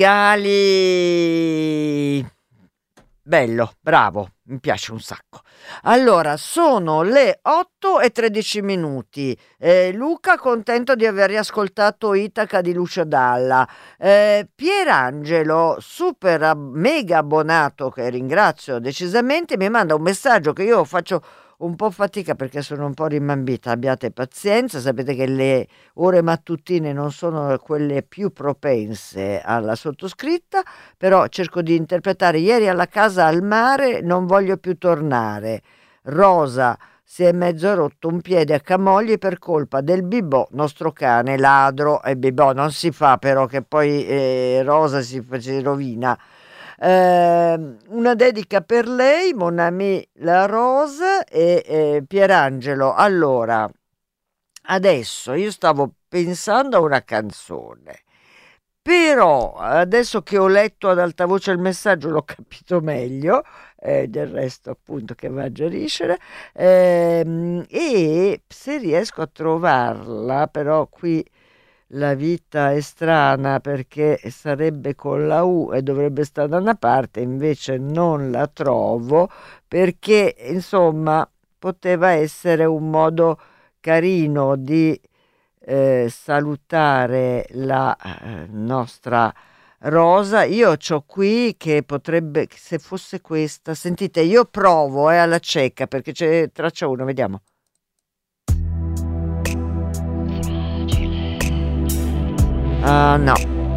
bello, bravo, mi piace un sacco. Allora, sono le 8:13. Luca, contento di aver riascoltato Itaca di Lucio Dalla. Pierangelo, super mega abbonato, che ringrazio decisamente, mi manda un messaggio che io faccio un po' fatica perché sono un po' rimambita, abbiate pazienza, sapete che le ore mattutine non sono quelle più propense alla sottoscritta, però cerco di interpretare. Ieri alla casa al mare, non voglio più tornare. Rosa si è mezzo rotto un piede a Camogli per colpa del Bibò, nostro cane ladro, e Bibò non si fa però, che poi Rosa si rovina. Una dedica per lei, Mon ami la Rose e Pierangelo. Allora, adesso io stavo pensando a una canzone, però adesso che ho letto ad alta voce il messaggio l'ho capito meglio, del resto appunto che va a geriscere, e se riesco a trovarla, però qui la vita è strana perché sarebbe con la U e dovrebbe stare da una parte, invece non la trovo, perché insomma poteva essere un modo carino di salutare la nostra Rosa. Io c'ho qui che potrebbe, se fosse questa, sentite, io provo alla cieca perché c'è traccia 1, vediamo. No,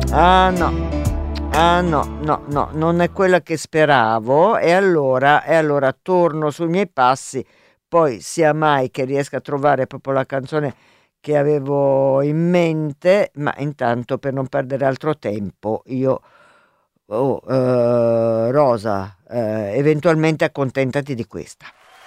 non è quella che speravo, e allora torno sui miei passi, poi sia mai che riesca a trovare proprio la canzone che avevo in mente, ma intanto per non perdere altro tempo io Rosa, eventualmente accontentati di questa.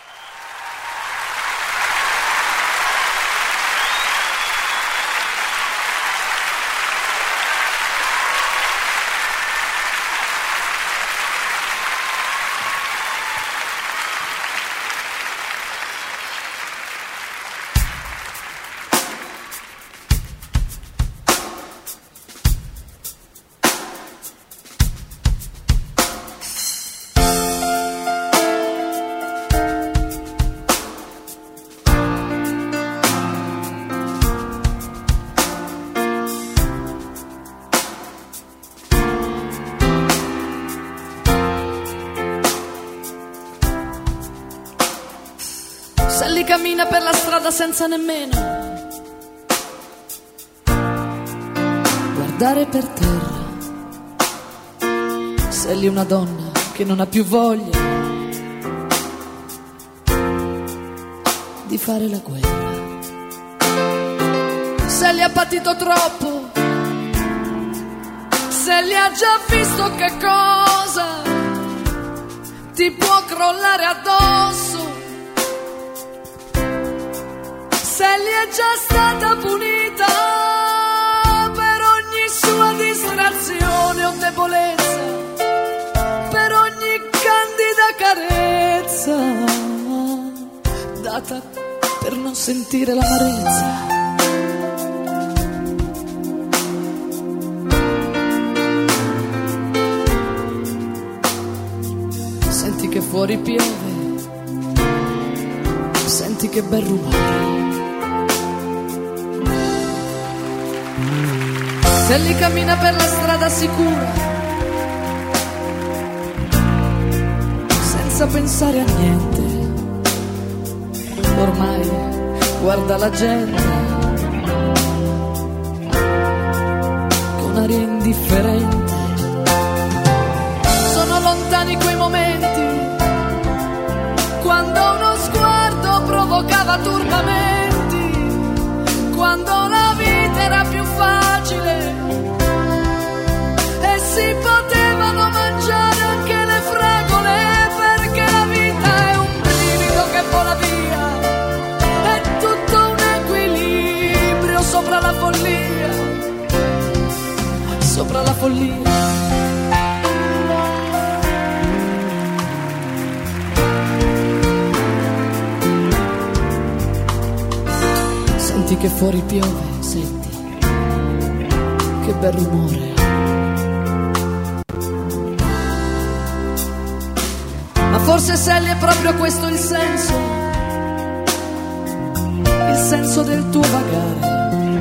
Cammina per la strada senza nemmeno guardare per terra. Sei lì una donna che non ha più voglia di fare la guerra. Se li ha patito troppo, se li ha già visto, che cosa ti può crollare addosso? Se li è già stata punita per ogni sua distrazione o debolezza, per ogni candida carezza data per non sentire l'amarezza. Senti che fuori piove, senti che bel rumore. Se li cammina per la strada sicura, senza pensare a niente, ormai guarda la gente con aria indifferente. Sono lontani quei momenti quando uno sguardo provocava turbamenti, quando la vita era più facile e si potevano mangiare anche le fragole, perché la vita è un brivido che vola via, è tutto un equilibrio sopra la follia, sopra la follia. Senti che fuori piove, senti che bel rumore. Forse Sally è proprio questo il senso del tuo vagare.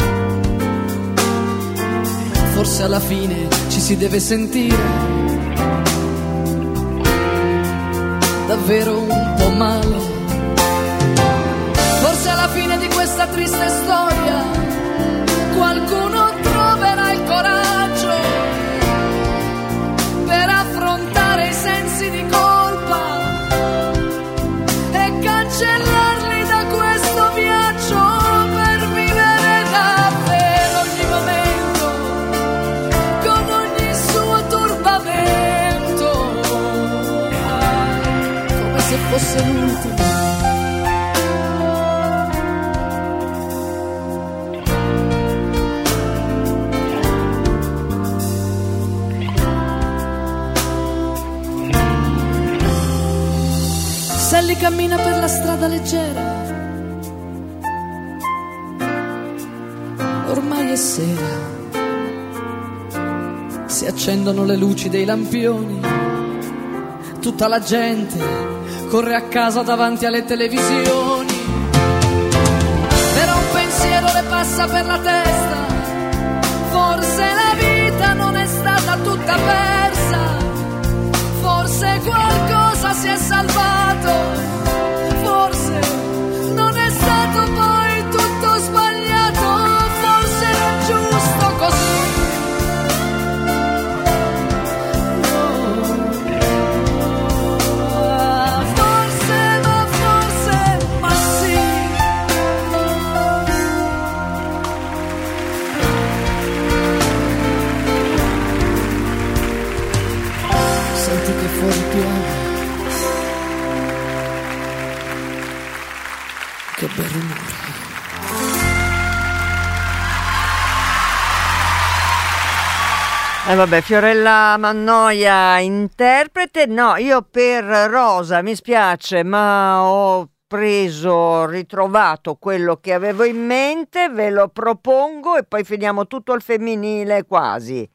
Forse alla fine ci si deve sentire davvero un po' male. Forse alla fine di questa triste storia qualcuno troverà il coraggio per affrontare i sensi di colpa e cancellarli da questo viaggio, per vivere davvero ogni momento con ogni suo turbamento, come se fosse l'ultimo. Sally cammina per la strada leggera, ormai è sera, si accendono le luci dei lampioni, tutta la gente corre a casa davanti alle televisioni, però un pensiero le passa per la testa, forse la vita non è stata tutta persa, forse qualcosa si è salvato, forse non è stato poi tutto sbagliato, forse era giusto così. Forse, ma sì. Senti che fuori piove. Che bel rumore. Vabbè, Fiorella Mannoia interprete. No, io per Rosa mi spiace, ma ho ritrovato quello che avevo in mente, ve lo propongo e poi finiamo tutto al femminile quasi.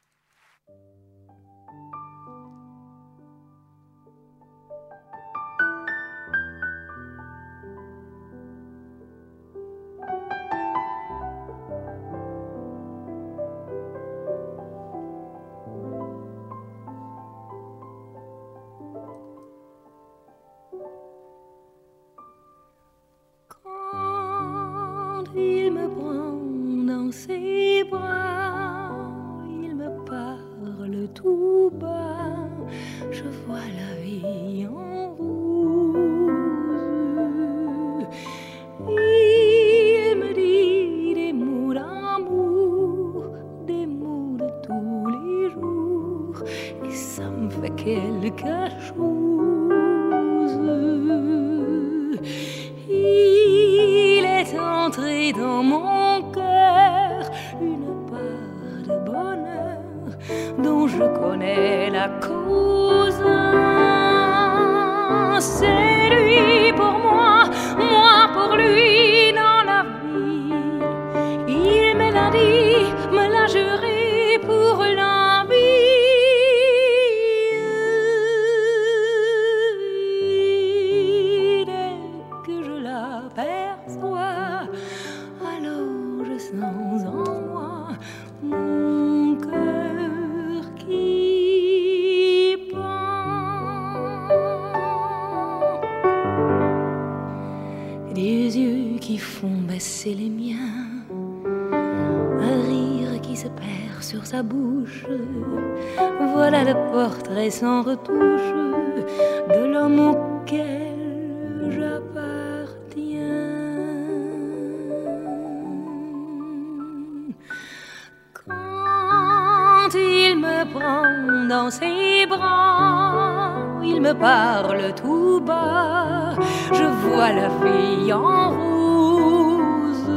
Il me prend dans ses bras, il me parle tout bas, je vois la vie en rose. Il me dit des mots d'amour, des mots de tous les jours, et ça me fait quelque chose. Il est entré dans mon cœur une part de bonheur dont je connais la cause. C'est lui pour moi, moi pour lui dans la vie. Il me l'a dit, me l'a juré pour la vie. Alors je sens en moi mon cœur qui bat. Des yeux qui font baisser les miens, un rire qui se perd sur sa bouche. Voilà le portrait sans retouche de l'homme auquel j'appartiens. Quand il me prend dans ses bras, il me parle tout bas, je vois la vie en rose.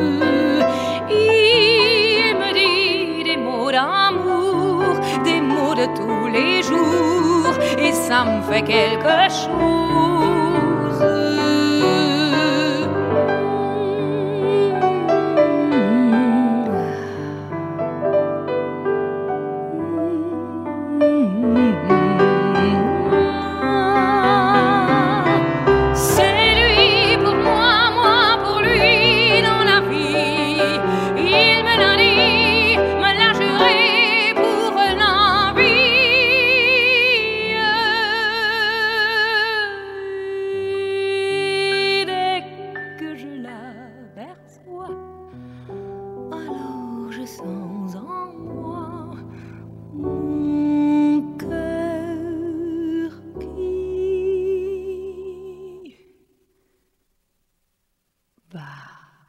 Il me dit des mots d'amour, des mots de tous les jours, et ça me fait quelque chose. m'aperçois, alors je sens en moi mon cœur qui bat.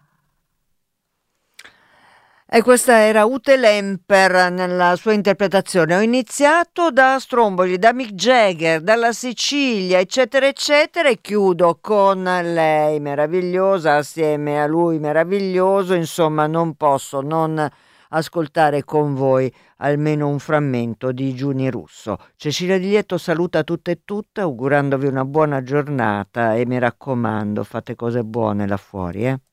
E questa era Ute Lemper nella sua interpretazione. Ho iniziato da Stromboli, da Mick Jagger, dalla Sicilia, eccetera, eccetera, e chiudo con lei meravigliosa, assieme a lui meraviglioso. Insomma, non posso non ascoltare con voi almeno un frammento di Giuni Russo. Cecilia Di Lieto saluta tutte e tutte, augurandovi una buona giornata e mi raccomando, fate cose buone là fuori, eh?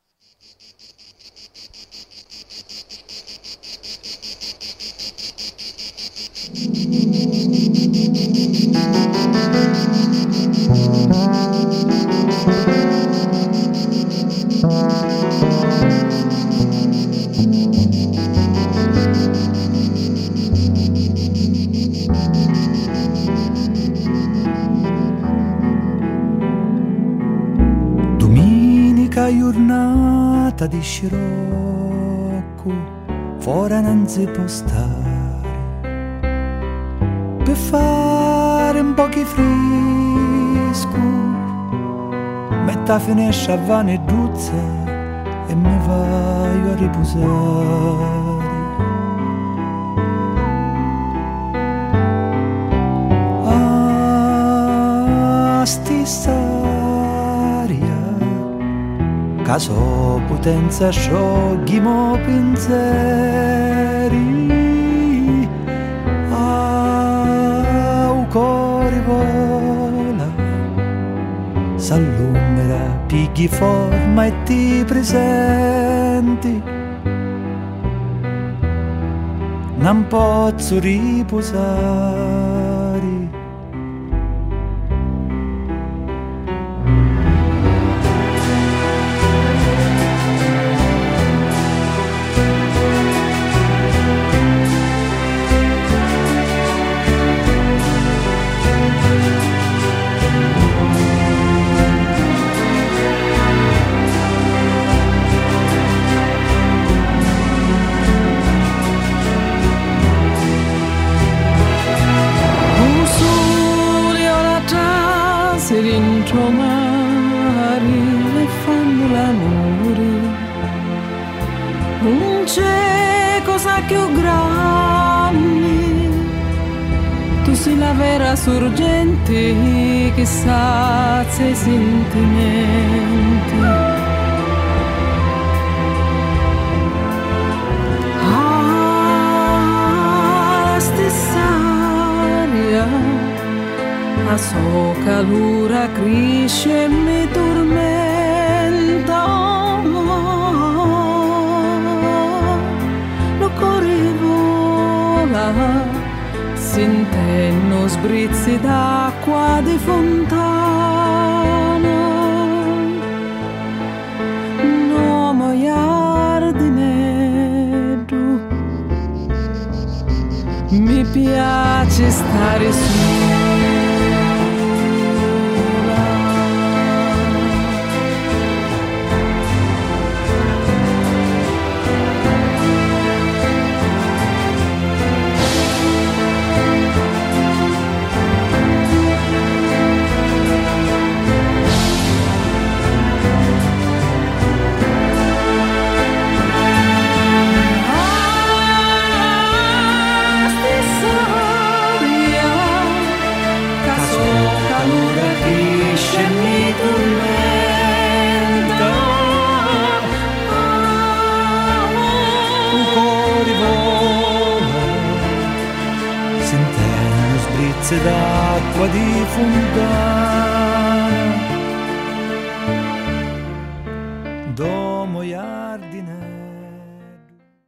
Domenica giornata di scirocco, fuori non si può stare, per fare un po' di fresco, metto a finestra a vane e duzza e mi vai a riposare. Ah, stessa aria, caso potenza sciogli mo pensieri, ah, cuore vola, s'allumera, pigli forma e ti presenti, non posso riposare. Dentro mare e fanno l'amore, non c'è cosa più grande, tu sei la vera sorgente che sazia i sentimenti. Ah, la stessa aria, la sua calura cresce e mi tormenta, lo cuore vola, sentendo sbrizzi d'acqua di fontana, no moiar di neddu, mi piace stare su. D'acqua di fontana, domo iardi